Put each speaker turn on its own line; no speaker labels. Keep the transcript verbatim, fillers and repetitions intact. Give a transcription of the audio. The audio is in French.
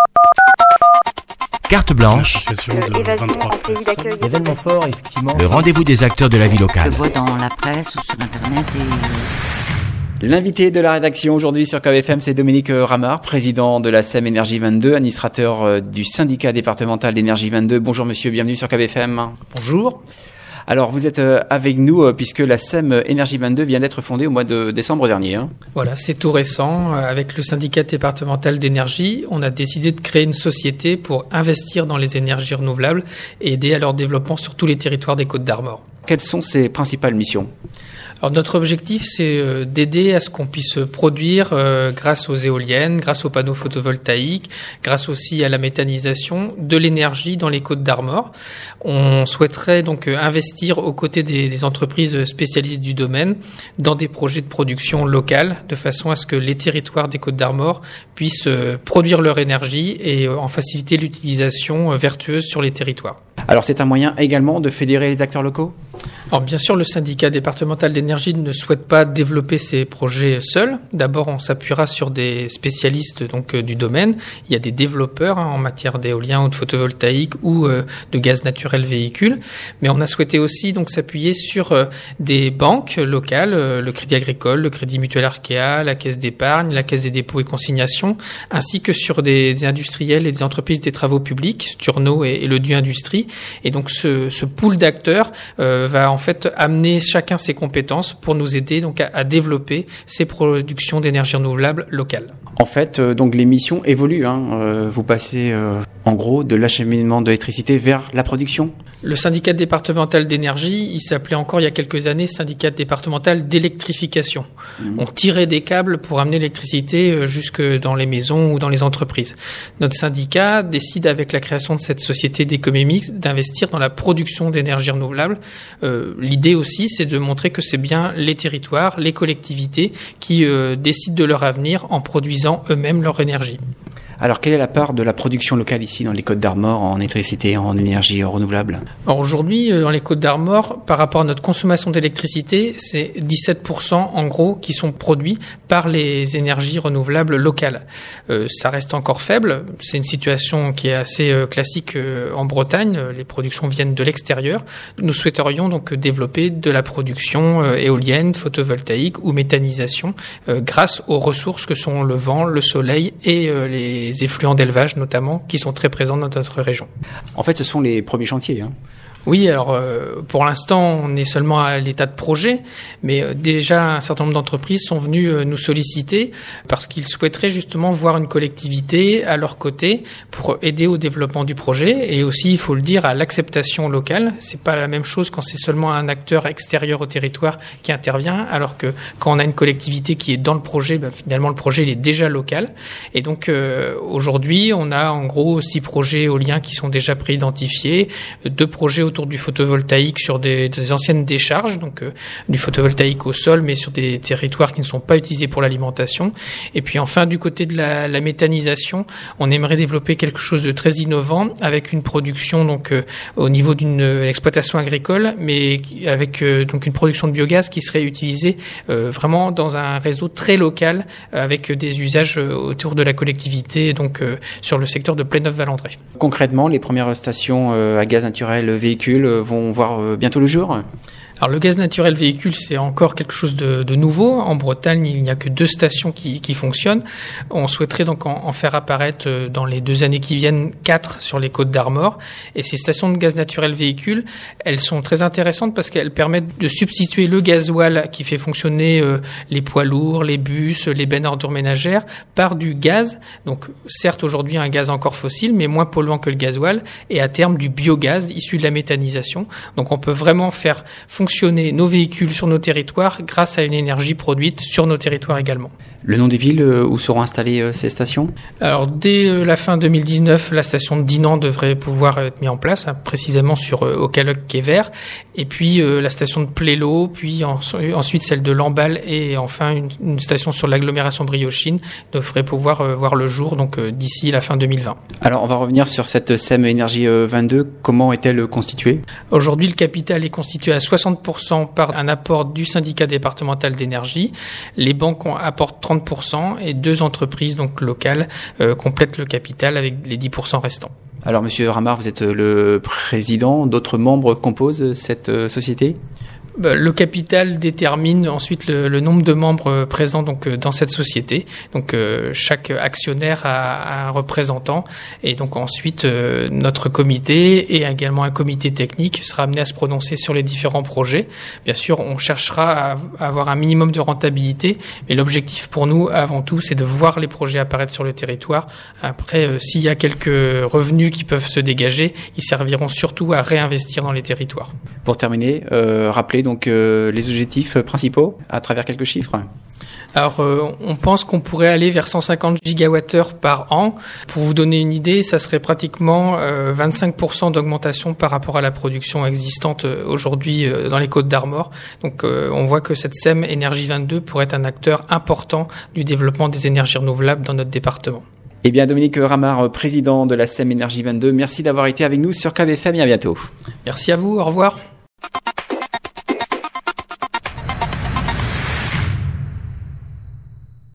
Carte blanche,
événement fort, effectivement.
le rendez-vous des acteurs de la vie locale.
Je vois dans la presse ou sur Internet et...
L'invité de la rédaction aujourd'hui sur K B F M, c'est Dominique Ramard, président de la S E M Énergie vingt-deux, administrateur du syndicat départemental d'énergie vingt-deux. Bonjour monsieur, bienvenue sur K B F M.
Bonjour.
Alors vous êtes avec nous puisque la S E M Énergie vingt-deux vient d'être fondée au mois de décembre dernier. Hein.
Voilà, c'est tout récent. Avec le syndicat départemental d'énergie, on a décidé de créer une société pour investir dans les énergies renouvelables et aider à leur développement sur tous les territoires des Côtes-d'Armor.
Quelles sont ses principales missions ?
Alors notre objectif, c'est d'aider à ce qu'on puisse produire euh, grâce aux éoliennes, grâce aux panneaux photovoltaïques, grâce aussi à la méthanisation, de l'énergie dans les Côtes-d'Armor. On souhaiterait donc investir aux côtés des, des entreprises spécialistes du domaine dans des projets de production locale, de façon à ce que les territoires des Côtes-d'Armor puissent euh, produire leur énergie et euh, en faciliter l'utilisation euh, vertueuse sur les territoires.
Alors c'est un moyen également de fédérer les acteurs locaux ?
Alors bien sûr, le syndicat départemental d'énergie ne souhaite pas développer ces projets seul. D'abord, on s'appuiera sur des spécialistes donc euh, du domaine. Il y a des développeurs hein, en matière d'éolien ou de photovoltaïque ou euh, de gaz naturel véhicule. Mais on a souhaité aussi donc s'appuyer sur euh, des banques locales, euh, le Crédit Agricole, le Crédit Mutuel Arkea, la Caisse d'épargne, la Caisse des dépôts et consignations, ainsi que sur des, des industriels et des entreprises des travaux publics, Sturno et, et le Du Industrie. Et donc ce, ce pool d'acteurs euh, va en fait amener chacun ses compétences pour nous aider donc à, à développer ces productions d'énergie renouvelable locales.
En fait, euh, donc les missions évoluent. Hein. Euh, vous passez euh, en gros de l'acheminement d'électricité vers la production.
Le syndicat départemental d'énergie, il s'appelait encore il y a quelques années syndicat départemental d'électrification. Mmh. On tirait des câbles pour amener l'électricité jusque dans les maisons ou dans les entreprises. Notre syndicat décide avec la création de cette société d'économie mixte d'investir dans la production d'énergie renouvelable. Euh, l'idée aussi, c'est de montrer que c'est bien les territoires, les collectivités qui euh, décident de leur avenir en produisant eux-mêmes leur énergie.
Alors, quelle est la part de la production locale ici dans les Côtes-d'Armor en électricité, en énergie renouvelable ?
Alors aujourd'hui, dans les Côtes-d'Armor, par rapport à notre consommation d'électricité, c'est dix-sept pour cent en gros qui sont produits par les énergies renouvelables locales. Euh, ça reste encore faible. C'est une situation qui est assez euh, classique euh, en Bretagne. Les productions viennent de l'extérieur. Nous souhaiterions donc développer de la production euh, éolienne, photovoltaïque ou méthanisation euh, grâce aux ressources que sont le vent, le soleil et euh, les les effluents d'élevage notamment, qui sont très présents dans notre région.
En fait, ce sont les premiers chantiers, hein.
Oui, alors euh, pour l'instant, on est seulement à l'état de projet, mais euh, déjà un certain nombre d'entreprises sont venues euh, nous solliciter parce qu'ils souhaiteraient justement voir une collectivité à leur côté pour aider au développement du projet et aussi, il faut le dire, à l'acceptation locale. C'est pas la même chose quand c'est seulement un acteur extérieur au territoire qui intervient, alors que quand on a une collectivité qui est dans le projet, ben, finalement le projet il est déjà local. Et donc euh, aujourd'hui, on a en gros six projets éoliens qui sont déjà préidentifiés, deux projets autour du photovoltaïque sur des, des anciennes décharges, donc euh, du photovoltaïque au sol, mais sur des territoires qui ne sont pas utilisés pour l'alimentation. Et puis enfin, du côté de la, la méthanisation, on aimerait développer quelque chose de très innovant avec une production donc euh, au niveau d'une euh, exploitation agricole, mais avec euh, donc une production de biogaz qui serait utilisée euh, vraiment dans un réseau très local, euh, avec des usages euh, autour de la collectivité, donc euh, sur le secteur de Pléneuf-Valandré.
Concrètement, les premières stations euh, à gaz naturel véhicules vont voir bientôt le jour ?
Alors le gaz naturel véhicule, c'est encore quelque chose de, de nouveau. En Bretagne, il n'y a que deux stations qui, qui fonctionnent. On souhaiterait donc en, en faire apparaître dans les deux années qui viennent quatre sur les Côtes-d'Armor. Et ces stations de gaz naturel véhicule, elles sont très intéressantes parce qu'elles permettent de substituer le gasoil qui fait fonctionner euh, les poids lourds, les bus, les bennes ordures ménagères par du gaz. Donc certes aujourd'hui un gaz encore fossile, mais moins polluant que le gasoil, et à terme du biogaz issu de la méthanisation. Donc on peut vraiment faire fonctionner fonctionner nos véhicules sur nos territoires grâce à une énergie produite sur nos territoires également.
Le nom des villes où seront installées ces stations ?
Alors dès la fin deux mille dix-neuf, la station de Dinan devrait pouvoir être mise en place, hein, précisément sur euh, Aucaloc-Quai-Vert, et puis euh, la station de Plélo, puis en, ensuite celle de Lamballe, et enfin une, une station sur l'agglomération Briochine devrait pouvoir euh, voir le jour donc euh, d'ici la fin deux mille vingt.
Alors on va revenir sur cette S E M Énergie vingt-deux. Comment est-elle constituée ?
Aujourd'hui, le capital est constitué à soixante pour cent par un apport du syndicat départemental d'énergie. Les banques apportent trente trente pour cent et deux entreprises donc locales euh, complètent le capital avec les dix pour cent restants.
Alors Monsieur Ramard, vous êtes le président, d'autres membres composent cette euh, société ?
Le capital détermine ensuite le, le nombre de membres présents donc dans cette société. Donc euh, chaque actionnaire a, a un représentant et donc ensuite euh, notre comité et également un comité technique sera amené à se prononcer sur les différents projets. Bien sûr, on cherchera à, à avoir un minimum de rentabilité, mais l'objectif pour nous avant tout, c'est de voir les projets apparaître sur le territoire. Après, euh, s'il y a quelques revenus qui peuvent se dégager, ils serviront surtout à réinvestir dans les territoires.
Pour terminer, euh, rappelez donc euh, les objectifs principaux à travers quelques chiffres.
Alors, euh, on pense qu'on pourrait aller vers cent cinquante gigawattheures par an. Pour vous donner une idée, ça serait pratiquement euh, vingt-cinq pour cent d'augmentation par rapport à la production existante euh, aujourd'hui euh, dans les Côtes d'Armor. Donc, euh, on voit que cette S E M Énergie vingt-deux pourrait être un acteur important du développement des énergies renouvelables dans notre département.
Eh bien, Dominique Ramard, président de la S E M Énergie vingt-deux, merci d'avoir été avec nous sur K V F M et à bientôt.
Merci à vous, au revoir.